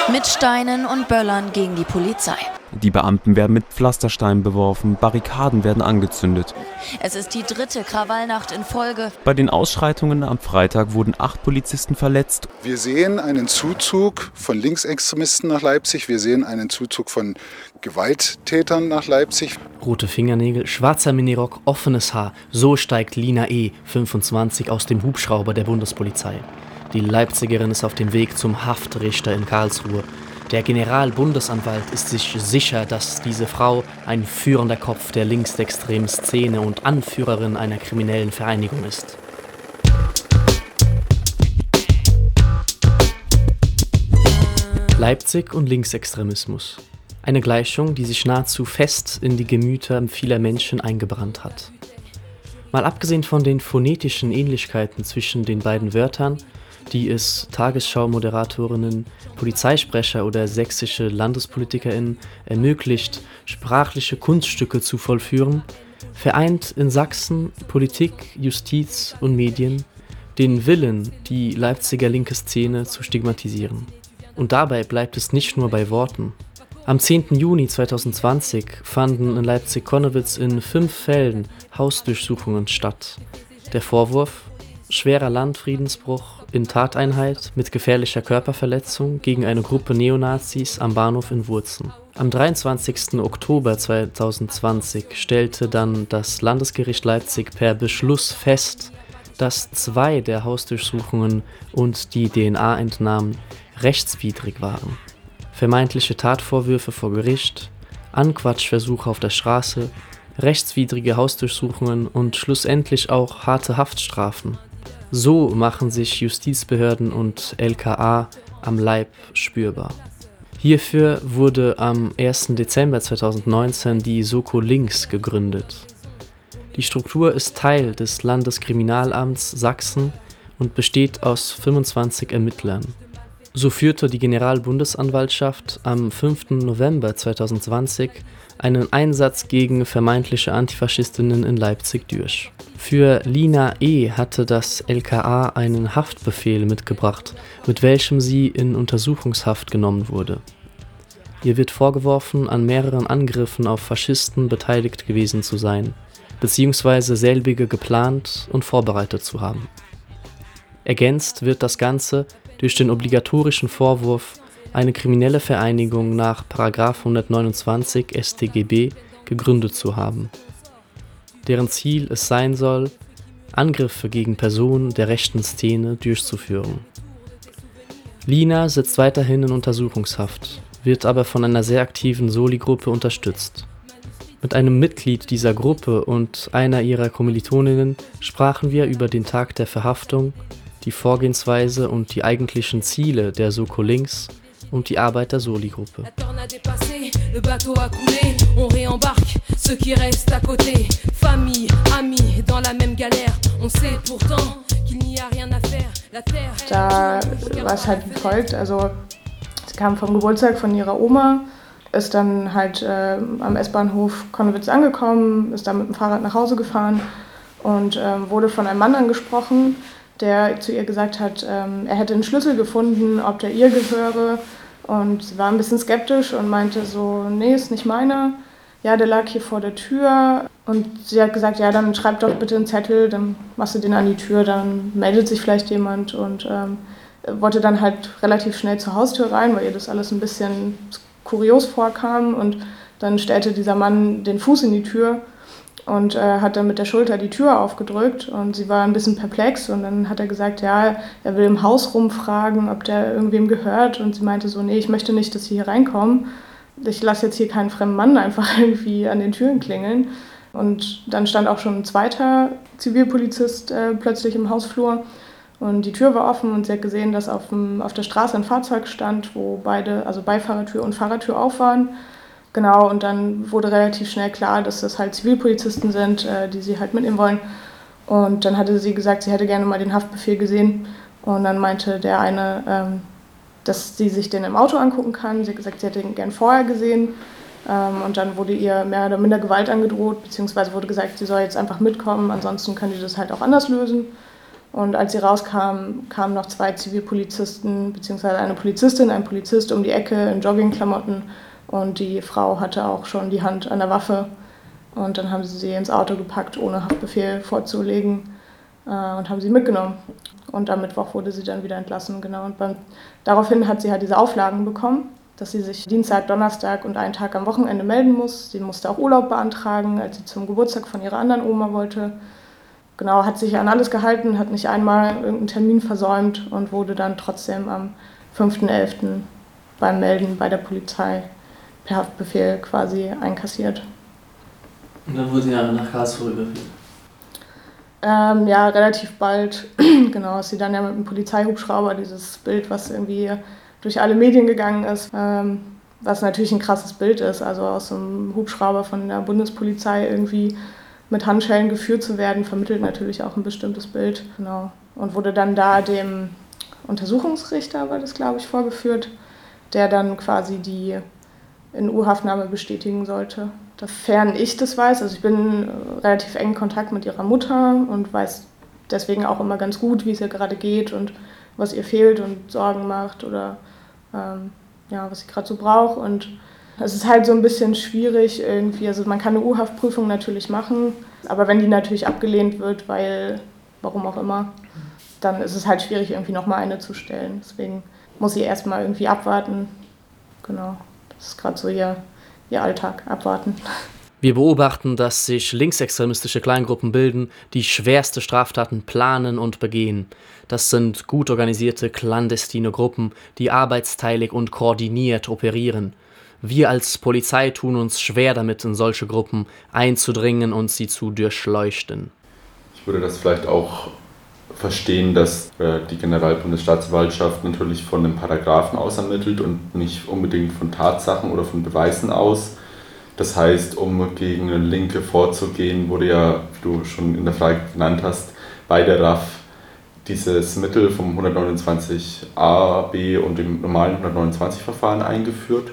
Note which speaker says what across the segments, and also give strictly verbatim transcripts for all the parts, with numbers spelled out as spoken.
Speaker 1: Mit Steinen und Böllern gegen die Polizei.
Speaker 2: Die Beamten werden mit Pflastersteinen beworfen, Barrikaden werden angezündet.
Speaker 1: Es ist die dritte Krawallnacht in Folge.
Speaker 2: Bei den Ausschreitungen am Freitag wurden acht Polizisten verletzt.
Speaker 3: Wir sehen einen Zuzug von Linksextremisten nach Leipzig. Wir sehen einen Zuzug von Gewalttätern nach Leipzig.
Speaker 4: Rote Fingernägel, schwarzer Minirock, offenes Haar. So steigt Lina E., fünfundzwanzig, aus dem Hubschrauber der Bundespolizei. Die Leipzigerin ist auf dem Weg zum Haftrichter in Karlsruhe. Der Generalbundesanwalt ist sich sicher, dass diese Frau ein führender Kopf der linksextremen Szene und Anführerin einer kriminellen Vereinigung ist. Leipzig und Linksextremismus. Eine Gleichung, die sich nahezu fest in die Gemüter vieler Menschen eingebrannt hat. Mal abgesehen von den phonetischen Ähnlichkeiten zwischen den beiden Wörtern, die es Tagesschau-Moderatorinnen, Polizeisprecher oder sächsische LandespolitikerInnen ermöglicht, sprachliche Kunststücke zu vollführen, vereint in Sachsen Politik, Justiz und Medien den Willen, die Leipziger linke Szene zu stigmatisieren. Und dabei bleibt es nicht nur bei Worten. Am zehnten Juni zweitausendzwanzig fanden in Leipzig-Connewitz in fünf Fällen Hausdurchsuchungen statt. Der Vorwurf: schwerer Landfriedensbruch in Tateinheit mit gefährlicher Körperverletzung gegen eine Gruppe Neonazis am Bahnhof in Wurzen. Am dreiundzwanzigsten Oktober zweitausendzwanzig stellte dann das Landesgericht Leipzig per Beschluss fest, dass zwei der Hausdurchsuchungen und die D N A-Entnahmen rechtswidrig waren. Vermeintliche Tatvorwürfe vor Gericht, Anquatschversuche auf der Straße, rechtswidrige Hausdurchsuchungen und schlussendlich auch harte Haftstrafen. So machen sich Justizbehörden und L K A am Leib spürbar. Hierfür wurde am ersten Dezember zweitausendneunzehn die Soko Links gegründet. Die Struktur ist Teil des Landeskriminalamts Sachsen und besteht aus fünfundzwanzig Ermittlern. So führte die Generalbundesanwaltschaft am fünften November zweitausendzwanzig einen Einsatz gegen vermeintliche Antifaschistinnen in Leipzig durch. Für Lina E. hatte das L K A einen Haftbefehl mitgebracht, mit welchem sie in Untersuchungshaft genommen wurde. Ihr wird vorgeworfen, an mehreren Angriffen auf Faschisten beteiligt gewesen zu sein, beziehungsweise selbige geplant und vorbereitet zu haben. Ergänzt wird das Ganze durch den obligatorischen Vorwurf, eine kriminelle Vereinigung nach Paragraph hundertneunundzwanzig S t G B gegründet zu haben, deren Ziel es sein soll, Angriffe gegen Personen der rechten Szene durchzuführen. Lina sitzt weiterhin in Untersuchungshaft, wird aber von einer sehr aktiven Soli-Gruppe unterstützt. Mit einem Mitglied dieser Gruppe und einer ihrer Kommilitoninnen sprachen wir über den Tag der Verhaftung, die Vorgehensweise und die eigentlichen Ziele der Soko Links und die Arbeit der Soli-Gruppe.
Speaker 5: Da war es halt wie folgt, also sie kam vom Geburtstag von ihrer Oma, ist dann halt äh, am S-Bahnhof Connewitz angekommen, ist dann mit dem Fahrrad nach Hause gefahren und äh, wurde von einem Mann angesprochen, der zu ihr gesagt hat, ähm, er hätte einen Schlüssel gefunden, ob der ihr gehöre. Und sie war ein bisschen skeptisch und meinte so, nee, ist nicht meiner. Ja, der lag hier vor der Tür. Und sie hat gesagt, ja, dann schreib doch bitte einen Zettel, dann machst du den an die Tür, dann meldet sich vielleicht jemand. Und ähm, wollte dann halt relativ schnell zur Haustür rein, weil ihr das alles ein bisschen kurios vorkam. Und dann stellte dieser Mann den Fuß in die Tür und äh, hat dann mit der Schulter die Tür aufgedrückt und sie war ein bisschen perplex und dann hat er gesagt, ja, er will im Haus rumfragen, ob der irgendwem gehört und sie meinte so, nee, ich möchte nicht, dass sie hier reinkommen. Ich lasse jetzt hier keinen fremden Mann einfach irgendwie an den Türen klingeln. Und dann stand auch schon ein zweiter Zivilpolizist äh, plötzlich im Hausflur und die Tür war offen und sie hat gesehen, dass auf, dem, auf der Straße ein Fahrzeug stand, wo beide, also Beifahrertür und Fahrertür auf waren. Genau, und dann wurde relativ schnell klar, dass das halt Zivilpolizisten sind, äh, die sie halt mitnehmen wollen. Und dann hatte sie gesagt, sie hätte gerne mal den Haftbefehl gesehen. Und dann meinte der eine, ähm, dass sie sich den im Auto angucken kann. Sie hat gesagt, sie hätte ihn gern vorher gesehen. Ähm, und dann wurde ihr mehr oder minder Gewalt angedroht, beziehungsweise wurde gesagt, sie soll jetzt einfach mitkommen, ansonsten können die das halt auch anders lösen. Und als sie rauskam, kamen noch zwei Zivilpolizisten, beziehungsweise eine Polizistin, ein Polizist um die Ecke in Joggingklamotten. Und die Frau hatte auch schon die Hand an der Waffe. Und dann haben sie sie ins Auto gepackt, ohne Haftbefehl vorzulegen, äh, und haben sie mitgenommen. Und am Mittwoch wurde sie dann wieder entlassen. Genau. Und beim, daraufhin hat sie halt diese Auflagen bekommen, dass sie sich Dienstag, Donnerstag und einen Tag am Wochenende melden muss. Sie musste auch Urlaub beantragen, als sie zum Geburtstag von ihrer anderen Oma wollte. Genau, hat sich an alles gehalten, hat nicht einmal irgendeinen Termin versäumt und wurde dann trotzdem am fünften elften beim Melden bei der Polizei per Haftbefehl quasi einkassiert.
Speaker 4: Und dann wurde sie ja nach Karlsruhe überführt?
Speaker 5: Ähm, ja, relativ bald, genau, ist sie dann ja mit einem Polizeihubschrauber, dieses Bild, was irgendwie durch alle Medien gegangen ist, ähm, was natürlich ein krasses Bild ist, also aus so einem Hubschrauber von der Bundespolizei irgendwie mit Handschellen geführt zu werden, vermittelt natürlich auch ein bestimmtes Bild, genau, und wurde dann da dem Untersuchungsrichter, war das glaube ich, vorgeführt, der dann quasi die in U-Haftnahme bestätigen sollte. Sofern ich das weiß, also ich bin relativ eng in Kontakt mit ihrer Mutter und weiß deswegen auch immer ganz gut, wie es ihr gerade geht und was ihr fehlt und Sorgen macht oder ähm, ja, was sie gerade so braucht. Und es ist halt so ein bisschen schwierig irgendwie, also man kann eine U-Haftprüfung natürlich machen, aber wenn die natürlich abgelehnt wird, weil, warum auch immer, dann ist es halt schwierig, irgendwie nochmal eine zu stellen. Deswegen muss sie erstmal irgendwie abwarten. Genau, das ist gerade so ihr, ihr Alltag, abwarten.
Speaker 4: Wir beobachten, dass sich linksextremistische Kleingruppen bilden, die schwerste Straftaten planen und begehen. Das sind gut organisierte, clandestine Gruppen, die arbeitsteilig und koordiniert operieren. Wir als Polizei tun uns schwer damit, in solche Gruppen einzudringen und sie zu durchleuchten.
Speaker 6: Ich würde das vielleicht auch verstehen, dass äh, die Generalbundesstaatsanwaltschaft natürlich von einem Paragraphen aus ermittelt und nicht unbedingt von Tatsachen oder von Beweisen aus. Das heißt, um gegen Linke vorzugehen, wurde ja, wie du schon in der Frage genannt hast, bei der R A F dieses Mittel vom hundertneunundzwanzig a, b und dem normalen hundertneunundzwanzig-Verfahren eingeführt.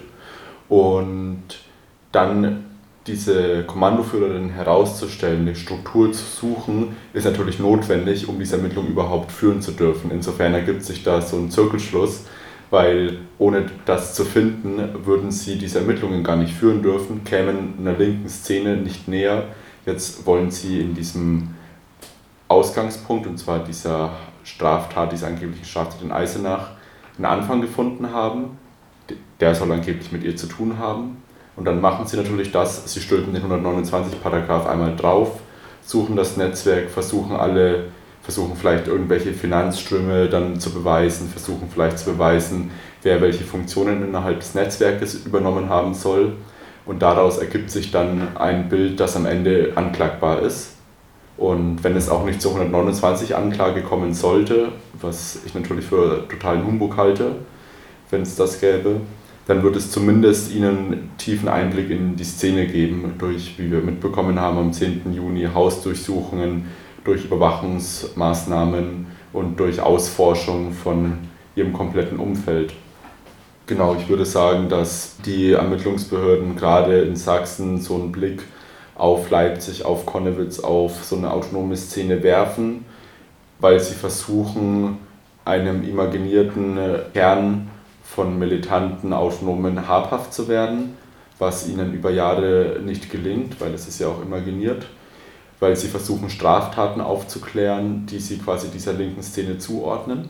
Speaker 6: Und dann diese Kommandoführerin herauszustellen, eine Struktur zu suchen, ist natürlich notwendig, um diese Ermittlung überhaupt führen zu dürfen. Insofern ergibt sich da so ein Zirkelschluss, weil ohne das zu finden, würden sie diese Ermittlungen gar nicht führen dürfen, kämen einer linken Szene nicht näher. Jetzt wollen sie in diesem Ausgangspunkt, und zwar dieser Straftat, dieser angeblichen Straftat in Eisenach, einen Anfang gefunden haben. Der soll angeblich mit ihr zu tun haben. Und dann machen sie natürlich das, sie stülpen den hundertneunundzwanzig Paragraph einmal drauf, suchen das Netzwerk, versuchen alle, versuchen vielleicht irgendwelche Finanzströme dann zu beweisen, versuchen vielleicht zu beweisen, wer welche Funktionen innerhalb des Netzwerkes übernommen haben soll. Und daraus ergibt sich dann ein Bild, das am Ende anklagbar ist. Und wenn es auch nicht zur hundertneunundzwanzig Anklage kommen sollte, was ich natürlich für totalen Humbug halte, wenn es das gäbe, dann wird es zumindest ihnen tiefen Einblick in die Szene geben, durch, wie wir mitbekommen haben, am zehnten Juni Hausdurchsuchungen, durch Überwachungsmaßnahmen und durch Ausforschung von ihrem kompletten Umfeld. Genau, ich würde sagen, dass die Ermittlungsbehörden gerade in Sachsen so einen Blick auf Leipzig, auf Connewitz, auf so eine autonome Szene werfen, weil sie versuchen, einem imaginierten Kern von militanten Autonomen habhaft zu werden, was ihnen über Jahre nicht gelingt, weil es ist ja auch imaginiert, weil sie versuchen, Straftaten aufzuklären, die sie quasi dieser linken Szene zuordnen.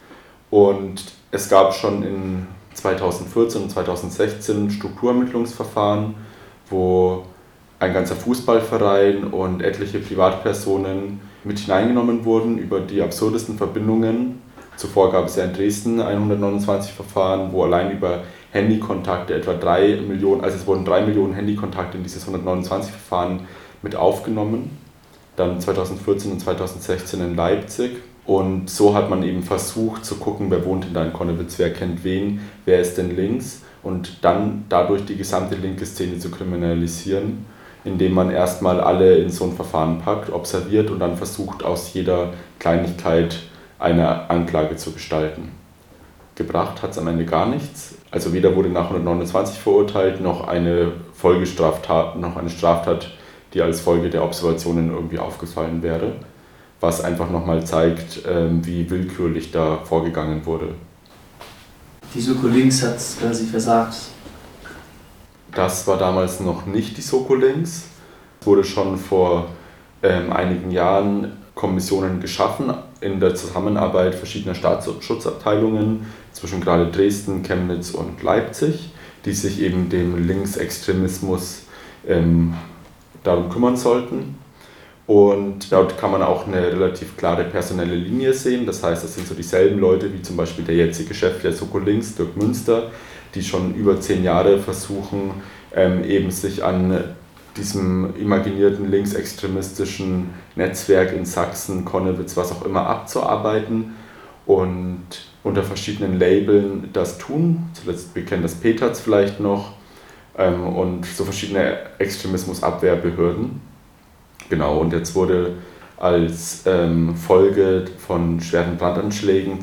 Speaker 6: Und es gab schon in zweitausendvierzehn und zweitausendsechzehn Strukturermittlungsverfahren, wo ein ganzer Fußballverein und etliche Privatpersonen mit hineingenommen wurden über die absurdesten Verbindungen. Zuvor gab es ja in Dresden ein hundertneunundzwanzig-Verfahren, wo allein über Handykontakte etwa drei Millionen, also es wurden drei Millionen Handykontakte in dieses hundertneunundzwanzig-Verfahren mit aufgenommen. Dann zweitausendvierzehn und zweitausendsechzehn in Leipzig. Und so hat man eben versucht zu gucken, wer wohnt in Connewitz, wer kennt wen, wer ist denn links. Und dann dadurch die gesamte linke Szene zu kriminalisieren, indem man erstmal alle in so ein Verfahren packt, observiert und dann versucht, aus jeder Kleinigkeit eine Anklage zu gestalten. Gebracht hat es am Ende gar nichts. Also weder wurde nach hundertneunundzwanzig verurteilt, noch eine Folgestraftat, noch eine Straftat, die als Folge der Observationen irgendwie aufgefallen wäre. was einfach nochmal zeigt, wie willkürlich da vorgegangen wurde.
Speaker 4: Die Soko Links hat quasi versagt.
Speaker 6: Das war damals noch nicht die Soko Links. Es wurde schon vor ähm, einigen Jahren Kommissionen geschaffen in der Zusammenarbeit verschiedener Staatsschutzabteilungen zwischen gerade Dresden, Chemnitz und Leipzig, die sich eben dem Linksextremismus ähm, darum kümmern sollten. Und dort kann man auch eine relativ klare personelle Linie sehen. Das heißt, das sind so dieselben Leute wie zum Beispiel der jetzige Chef der Soko Links, Dirk Münster, die schon über zehn Jahre versuchen, ähm, eben sich an diesem imaginierten linksextremistischen Netzwerk in Sachsen, Konnewitz, was auch immer abzuarbeiten und unter verschiedenen Labeln das tun. Zuletzt wir kennen das P T A Z vielleicht noch ähm, und so verschiedene Extremismusabwehrbehörden. Genau, und jetzt wurde als ähm, Folge von schweren Brandanschlägen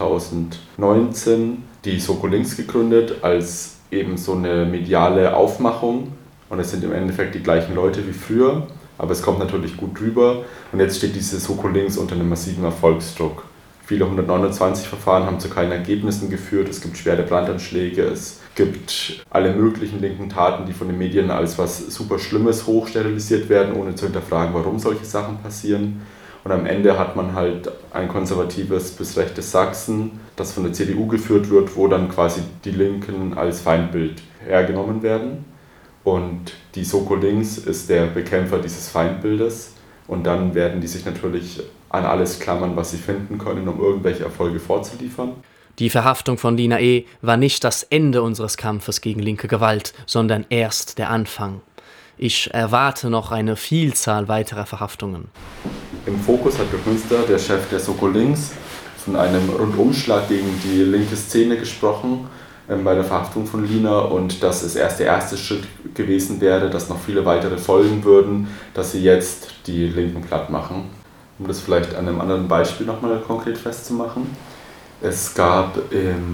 Speaker 6: zweitausendneunzehn die Soko Links gegründet, als eben so eine mediale Aufmachung. Und es sind im Endeffekt die gleichen Leute wie früher, aber es kommt natürlich gut rüber. Und jetzt steht diese Soko Links unter einem massiven Erfolgsdruck. Viele hundertneunundzwanzig Verfahren haben zu keinen Ergebnissen geführt. Es gibt schwere Brandanschläge, es gibt alle möglichen linken Taten, die von den Medien als was super Schlimmes hochsterilisiert werden, ohne zu hinterfragen, warum solche Sachen passieren. Und am Ende hat man halt ein konservatives bis rechtes Sachsen, das von der C D U geführt wird, wo dann quasi die Linken als Feindbild hergenommen werden. Und die Soko Links ist der Bekämpfer dieses Feindbildes. Und dann werden die sich natürlich an alles klammern, was sie finden können, um irgendwelche Erfolge vorzuliefern.
Speaker 4: Die Verhaftung von Lina E. war nicht das Ende unseres Kampfes gegen linke Gewalt, sondern erst der Anfang. Ich erwarte noch eine Vielzahl weiterer Verhaftungen.
Speaker 6: Im Fokus hat Dirk Münster, der Chef der Soko Links, von einem Rundumschlag gegen die linke Szene gesprochen ähm, bei der Verhaftung von Lina und dass es erst der erste Schritt gewesen wäre, dass noch viele weitere folgen würden, dass sie jetzt die Linken platt machen. Um das vielleicht an einem anderen Beispiel nochmal konkret festzumachen. Es gab im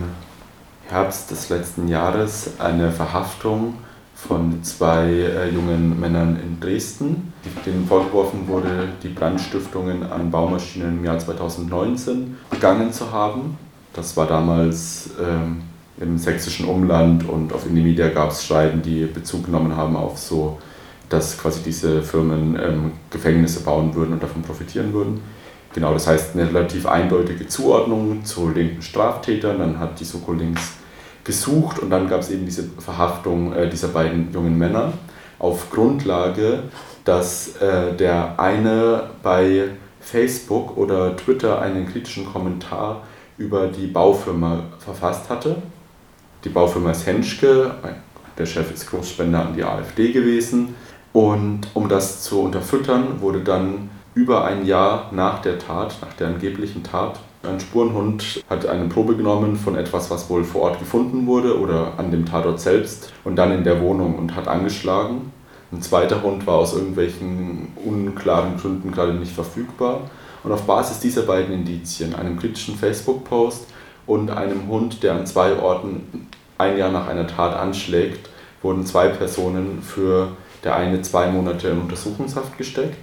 Speaker 6: Herbst des letzten Jahres eine Verhaftung von zwei äh, jungen Männern in Dresden, denen vorgeworfen wurde, die Brandstiftungen an Baumaschinen im Jahr zweitausendneunzehn begangen zu haben. Das war damals ähm, im sächsischen Umland und auf Indymedia gab es Schreiben, die Bezug genommen haben auf so, dass quasi diese Firmen ähm, Gefängnisse bauen würden und davon profitieren würden. Genau, das heißt eine relativ eindeutige Zuordnung zu linken Straftätern. Dann hat die Soko Links gesucht und dann gab es eben diese Verhaftung äh, dieser beiden jungen Männer auf Grundlage, dass äh, der eine bei Facebook oder Twitter einen kritischen Kommentar über die Baufirma verfasst hatte. Die Baufirma ist Henschke, der Chef ist Großspender an die AfD gewesen. Und um das zu unterfüttern, wurde dann über ein Jahr nach der Tat, nach der angeblichen Tat, ein Spurenhund hat eine Probe genommen von etwas, was wohl vor Ort gefunden wurde oder an dem Tatort selbst und dann in der Wohnung und hat angeschlagen. Ein zweiter Hund war aus irgendwelchen unklaren Gründen gerade nicht verfügbar. Und auf Basis dieser beiden Indizien, einem kritischen Facebook-Post und einem Hund, der an zwei Orten ein Jahr nach einer Tat anschlägt, wurden zwei Personen für der eine zwei Monate in Untersuchungshaft gesteckt,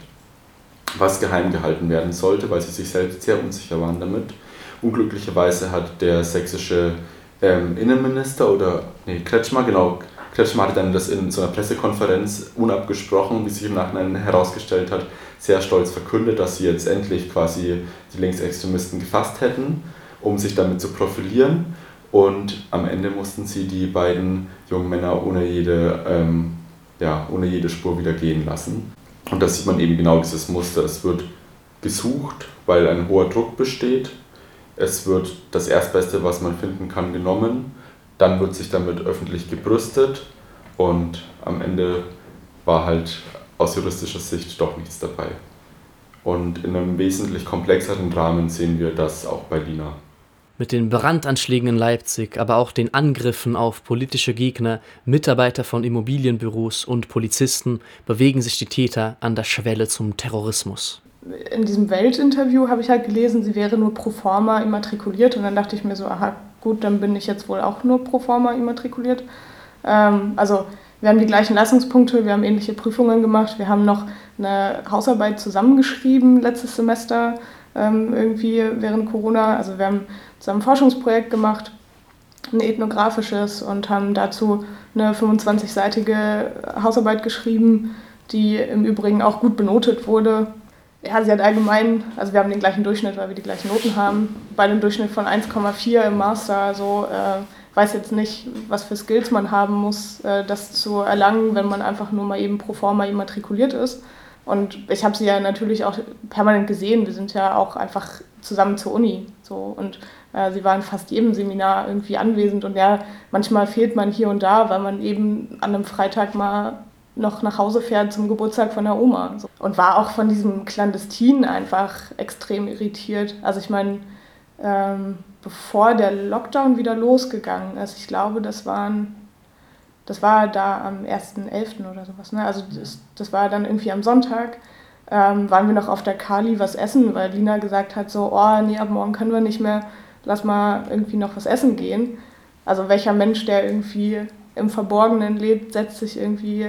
Speaker 6: was geheim gehalten werden sollte, weil sie sich selbst sehr unsicher waren damit. Unglücklicherweise hat der sächsische ähm, Innenminister oder, nee, Kretschmer, genau, Kretschmer hatte dann das in so einer Pressekonferenz unabgesprochen, wie sich im Nachhinein herausgestellt hat, sehr stolz verkündet, dass sie jetzt endlich quasi die Linksextremisten gefasst hätten, um sich damit zu profilieren. Und am Ende mussten sie die beiden jungen Männer ohne jede, ähm, ja, ohne jede Spur wieder gehen lassen. Und da sieht man eben genau dieses Muster. Es wird gesucht, weil ein hoher Druck besteht. Es wird das Erstbeste, was man finden kann, genommen. Dann wird sich damit öffentlich gebrüstet. Und am Ende war halt aus juristischer Sicht doch nichts dabei. Und in einem wesentlich komplexeren Rahmen sehen wir das auch bei Lina.
Speaker 4: Mit den Brandanschlägen in Leipzig, aber auch den Angriffen auf politische Gegner, Mitarbeiter von Immobilienbüros und Polizisten bewegen sich die Täter an der Schwelle zum Terrorismus.
Speaker 5: In diesem Welt-Interview habe ich halt gelesen, sie wäre nur pro forma immatrikuliert und dann dachte ich mir so, aha, gut, dann bin ich jetzt wohl auch nur pro forma immatrikuliert. Ähm, also Wir haben die gleichen Leistungspunkte, wir haben ähnliche Prüfungen gemacht, wir haben noch eine Hausarbeit zusammengeschrieben letztes Semester, ähm, irgendwie während Corona. Also wir haben zusammen ein Forschungsprojekt gemacht, ein ethnografisches, und haben dazu eine fünfundzwanzigseitige Hausarbeit geschrieben, die im Übrigen auch gut benotet wurde. Ja, sie hat allgemein, also wir haben den gleichen Durchschnitt, weil wir die gleichen Noten haben, bei einem Durchschnitt von eins Komma vier im Master. Also äh, weiß jetzt nicht, was für Skills man haben muss, äh, das zu erlangen, wenn man einfach nur mal eben pro forma immatrikuliert ist. Und ich habe sie ja natürlich auch permanent gesehen. Wir sind ja auch einfach zusammen zur Uni. So. Und äh, sie war in fast jedem Seminar irgendwie anwesend. Und ja, manchmal fehlt man hier und da, weil man eben an einem Freitag mal noch nach Hause fährt zum Geburtstag von der Oma. So. Und war auch von diesem Clandestin einfach extrem irritiert. Also ich meine, ähm, bevor der Lockdown wieder losgegangen ist, ich glaube, das waren, das war da am ersten elften oder sowas, ne? Also das, das war dann irgendwie am Sonntag, ähm, waren wir noch auf der Kali was essen, weil Lina gesagt hat so, oh nee, ab morgen können wir nicht mehr, lass mal irgendwie noch was essen gehen. Also welcher Mensch, der irgendwie im Verborgenen lebt, setzt sich irgendwie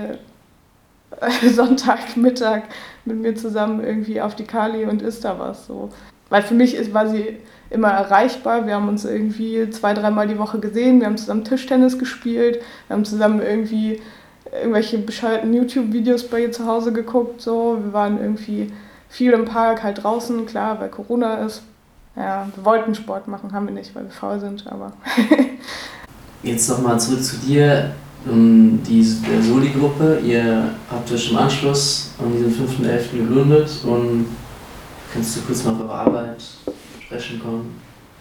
Speaker 5: Sonntagmittag mit mir zusammen irgendwie auf die Kali und isst da was. So. Weil für mich ist, war sie immer erreichbar. Wir haben uns irgendwie zwei, dreimal die Woche gesehen. Wir haben zusammen Tischtennis gespielt. Wir haben zusammen irgendwie irgendwelche bescheuerten YouTube-Videos bei ihr zu Hause geguckt. So. Wir waren irgendwie viel im Park, halt draußen, klar, weil Corona ist. Ja, wir wollten Sport machen, haben wir nicht, weil wir faul sind, aber...
Speaker 7: Jetzt nochmal zurück zu dir. Die Soli-Gruppe, ihr habt euch im Anschluss an diesen fünften elften gegründet, und kannst du kurz mal auf eure Arbeit sprechen kommen?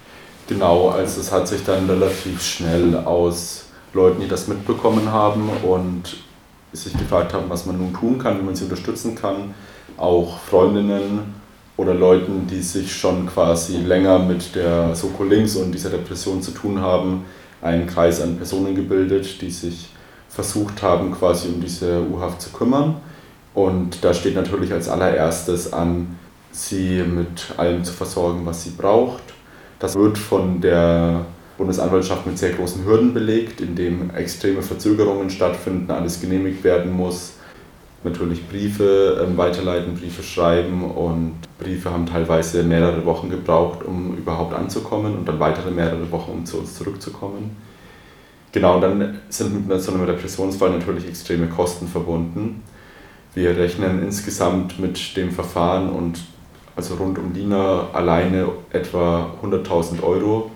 Speaker 6: Genau, also es hat sich dann relativ schnell aus Leuten, die das mitbekommen haben und sich gefragt haben, was man nun tun kann, wie man sie unterstützen kann, auch Freundinnen oder Leuten, die sich schon quasi länger mit der Soko Links und dieser Repression zu tun haben, einen Kreis an Personen gebildet, die sich versucht haben, quasi um diese U-Haft zu kümmern. Und da steht natürlich als allererstes an, sie mit allem zu versorgen, was sie braucht. Das wird von der Bundesanwaltschaft mit sehr großen Hürden belegt, indem extreme Verzögerungen stattfinden, alles genehmigt werden muss. Natürlich Briefe äh, weiterleiten, Briefe schreiben, und Briefe haben teilweise mehrere Wochen gebraucht, um überhaupt anzukommen, und dann weitere mehrere Wochen, um zu uns zurückzukommen. Genau, und dann sind mit so einem Repressionsfall natürlich extreme Kosten verbunden. Wir rechnen insgesamt mit dem Verfahren und also rund um Lina alleine etwa hunderttausend Euro,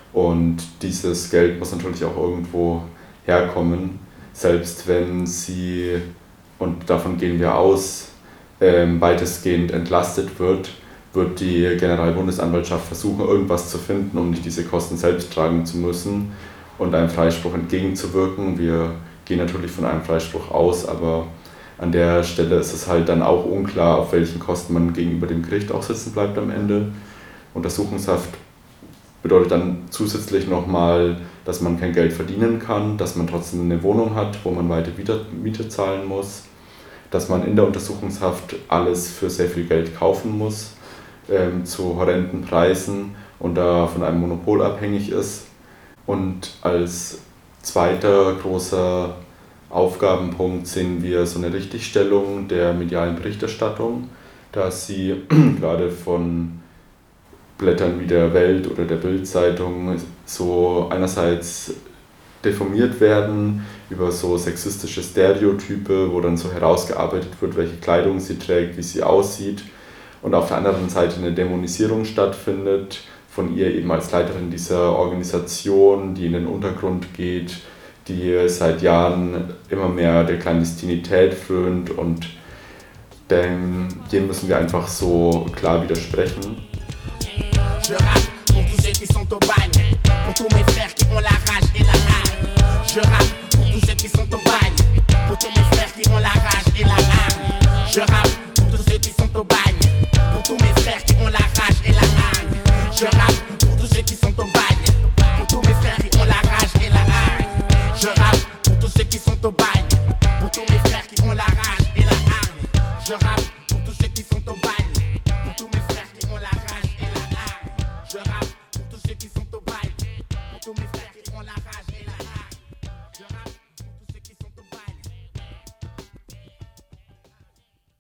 Speaker 6: und dieses Geld muss natürlich auch irgendwo herkommen, selbst wenn sie, und davon gehen wir aus, ähm, weitestgehend entlastet wird, wird die Generalbundesanwaltschaft versuchen, irgendwas zu finden, um nicht diese Kosten selbst tragen zu müssen und einem Freispruch entgegenzuwirken. Wir gehen natürlich von einem Freispruch aus, aber an der Stelle ist es halt dann auch unklar, auf welchen Kosten man gegenüber dem Gericht auch sitzen bleibt am Ende. Untersuchungshaft bedeutet dann zusätzlich nochmal, dass man kein Geld verdienen kann, dass man trotzdem eine Wohnung hat, wo man weiter Miete zahlen muss, dass man in der Untersuchungshaft alles für sehr viel Geld kaufen muss, ähm, zu horrenden Preisen, und da von einem Monopol abhängig ist. Und als zweiter großer Aufgabenpunkt sehen wir so eine Richtigstellung der medialen Berichterstattung, da sie gerade von Blättern wie der Welt oder der Bild-Zeitung so einerseits deformiert werden über so sexistische Stereotype, wo dann so herausgearbeitet wird, welche Kleidung sie trägt, wie sie aussieht, und auf der anderen Seite eine Dämonisierung stattfindet von ihr eben als Leiterin dieser Organisation, die in den Untergrund geht, die seit Jahren immer mehr der Klandestinität frönt, und dem, dem müssen wir einfach so klar widersprechen.
Speaker 8: Je rappe pour tous ceux qui sont au bagne, pour tous mes frères qui ont la rage et la haine. Je rappe pour tous ceux qui sont au bagne, pour tous mes frères qui ont la rage et la haine. Je rappe pour tous ceux qui sont au bagne, pour tous mes frères qui ont la rage et la haine. Je rappe